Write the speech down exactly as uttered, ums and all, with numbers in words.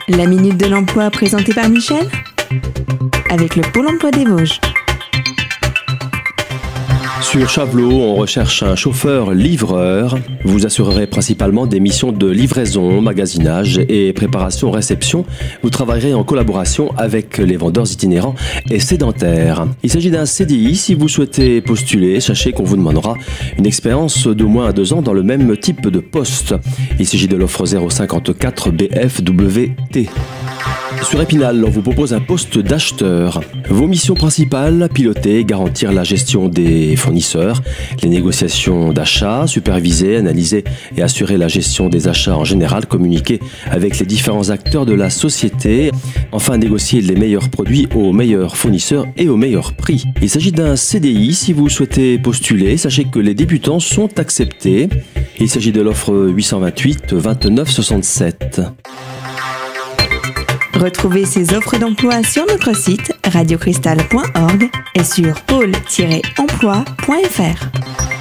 La Minute de l'Emploi présentée par Michel, avec le Pôle Emploi des Vosges. Sur Chavelot, on recherche un chauffeur-livreur. Vous assurerez principalement des missions de livraison, magasinage et préparation-réception. Vous travaillerez en collaboration avec les vendeurs itinérants et sédentaires. Il s'agit d'un C D I. Si vous souhaitez postuler, sachez qu'on vous demandera une expérience d'au moins deux ans dans le même type de poste. Il s'agit de l'offre zéro cinquante-quatre B F W T. Sur Épinal, on vous propose un poste d'acheteur. Vos missions principales, piloter, garantir la gestion des fournisseurs, les négociations d'achat, superviser, analyser et assurer la gestion des achats en général, communiquer avec les différents acteurs de la société, enfin négocier les meilleurs produits aux meilleurs fournisseurs et au meilleur prix. Il s'agit d'un C D I. Si vous souhaitez postuler, sachez que les débutants sont acceptés. Il s'agit de l'offre huit cent vingt-huit vingt-neuf soixante-sept. Retrouvez ces offres d'emploi sur notre site radio cristal point org et sur pôle tiret emploi point f r.